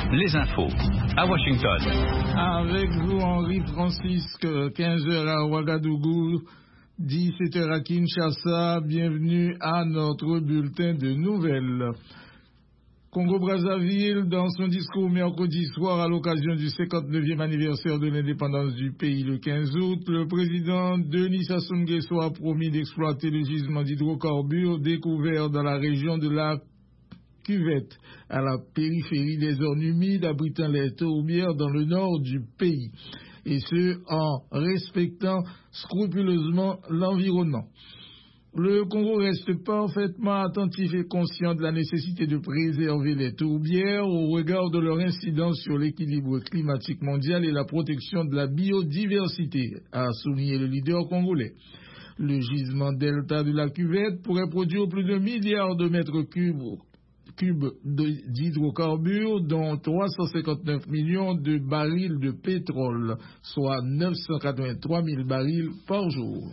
les infos à Washington. Avec vous, Henri Francisque, 15h à Ouagadougou, 17h à Kinshasa. Bienvenue à notre bulletin de nouvelles. Congo-Brazzaville, dans son discours mercredi soir à l'occasion du 59e anniversaire de l'indépendance du pays le 15 août, le président Denis Sassou Nguesso a promis d'exploiter le gisement d'hydrocarbures découvert dans la région de la Cuvette, à la périphérie des zones humides abritant les tourbières dans le nord du pays, et ce en respectant scrupuleusement l'environnement. Le Congo reste parfaitement attentif et conscient de la nécessité de préserver les tourbières au regard de leur incidence sur l'équilibre climatique mondial et la protection de la biodiversité, a souligné le leader congolais. Le gisement delta de la Cuvette pourrait produire plus de milliards de mètres cubes d'hydrocarbures, dont 359 millions de barils de pétrole, soit 983 000 barils par jour.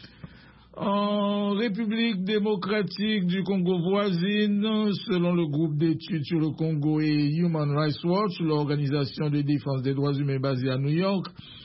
En République démocratique du Congo voisine, selon le groupe d'études sur le Congo et Human Rights Watch, l'organisation de défense des droits humains basée à New York,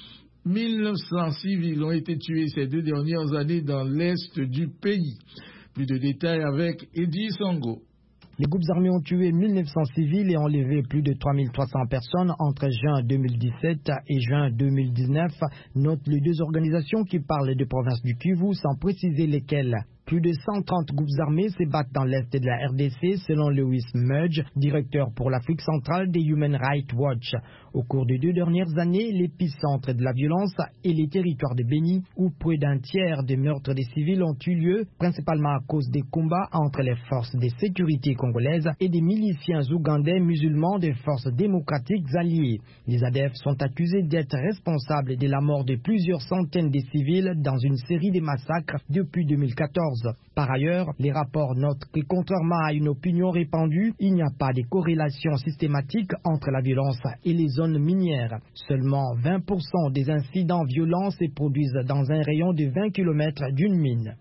1900 civils ont été tués ces 2 dernières années dans l'est du pays. Plus de détails avec Eddie Sango. Les groupes armés ont tué 1900 civils et enlevé plus de 3300 personnes entre juin 2017 et juin 2019, notent les 2 organisations qui parlent de province du Kivu sans préciser lesquelles. Plus de 130 groupes armés se battent dans l'est de la RDC, selon Lewis Mudge, directeur pour l'Afrique centrale des Human Rights Watch. Au cours des 2 dernières années, l'épicentre de la violence est les territoires de Béni, où près d'un tiers des meurtres des civils ont eu lieu, principalement à cause des combats entre les forces de sécurité congolaises et des miliciens ougandais musulmans des forces démocratiques alliées. Les ADF sont accusés d'être responsables de la mort de plusieurs centaines de civils dans une série de massacres depuis 2014. Par ailleurs, les rapports notent que contrairement à une opinion répandue, il n'y a pas de corrélation systématique entre la violence et les zones minières. Seulement 20% des incidents violents se produisent dans un rayon de 20 km d'une mine.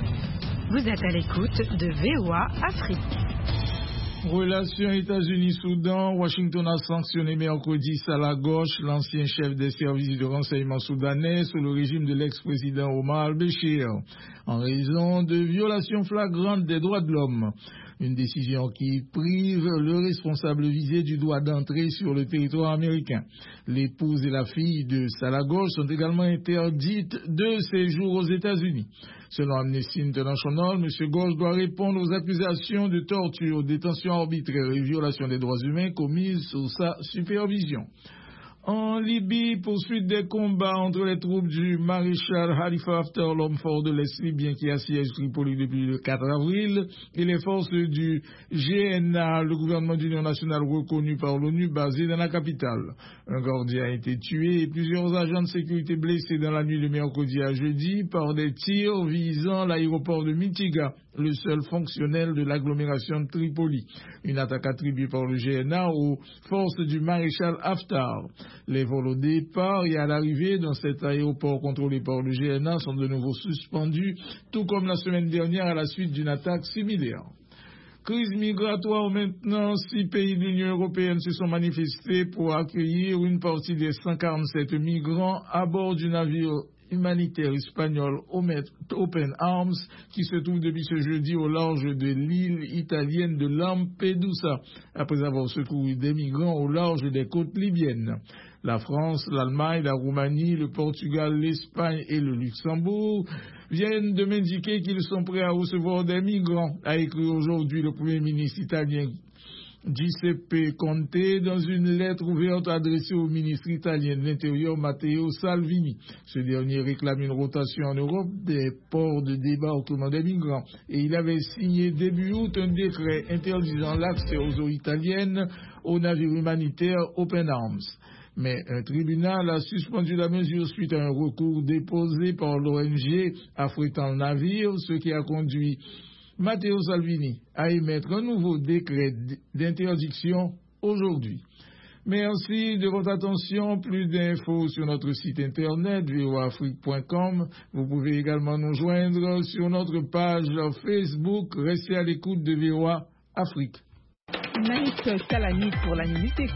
Vous êtes à l'écoute de VOA Afrique. Relations États-Unis-Soudan, Washington a sanctionné mercredi Salah Ghosh, l'ancien chef des services de renseignement soudanais sous le régime de l'ex-président Omar al-Béchir, en raison de violations flagrantes des droits de l'homme. Une décision qui prive le responsable visé du droit d'entrer sur le territoire américain. L'épouse et la fille de Salah Ghosh sont également interdites de séjour aux États-Unis. Selon Amnesty International, M. Ghosh doit répondre aux accusations de torture, détention arbitraire et violation des droits humains commises sous sa supervision. En Libye, poursuite des combats entre les troupes du maréchal Khalifa Haftar, l'homme fort de l'Est libyen qui assiège Tripoli depuis le 4 avril, et les forces du GNA, le gouvernement d'union nationale reconnu par l'ONU, basé dans la capitale. Un gardien a été tué et plusieurs agents de sécurité blessés dans la nuit de mercredi à jeudi par des tirs visant l'aéroport de Mitiga, le seul fonctionnel de l'agglomération de Tripoli. Une attaque attribuée par le GNA aux forces du maréchal Haftar. Les vols au départ et à l'arrivée dans cet aéroport contrôlé par le GNA sont de nouveau suspendus, tout comme la semaine dernière à la suite d'une attaque similaire. Crise migratoire maintenant, 6 pays de l'Union européenne se sont manifestés pour accueillir une partie des 147 migrants à bord du navire humanitaire espagnol Open Arms qui se trouve depuis ce jeudi au large de l'île italienne de Lampedusa après avoir secouru des migrants au large des côtes libyennes. La France, l'Allemagne, la Roumanie, le Portugal, l'Espagne et le Luxembourg viennent de m'indiquer qu'ils sont prêts à recevoir des migrants, a écrit aujourd'hui le Premier ministre italien Giuseppe Conte dans une lettre ouverte adressée au ministre italien de l'Intérieur Matteo Salvini. Ce dernier réclame une rotation en Europe des ports de débarquement des migrants et il avait signé début août un décret interdisant l'accès aux eaux italiennes aux navires humanitaires Open Arms. Mais un tribunal a suspendu la mesure suite à un recours déposé par l'ONG affrétant le navire, ce qui a conduit Matteo Salvini à émettre un nouveau décret d'interdiction aujourd'hui. Merci de votre attention. Plus d'infos sur notre site internet voafrique.com. Vous pouvez également nous joindre sur notre page Facebook. Restez à l'écoute de VOA Afrique. Naïs Kalani pour la minute.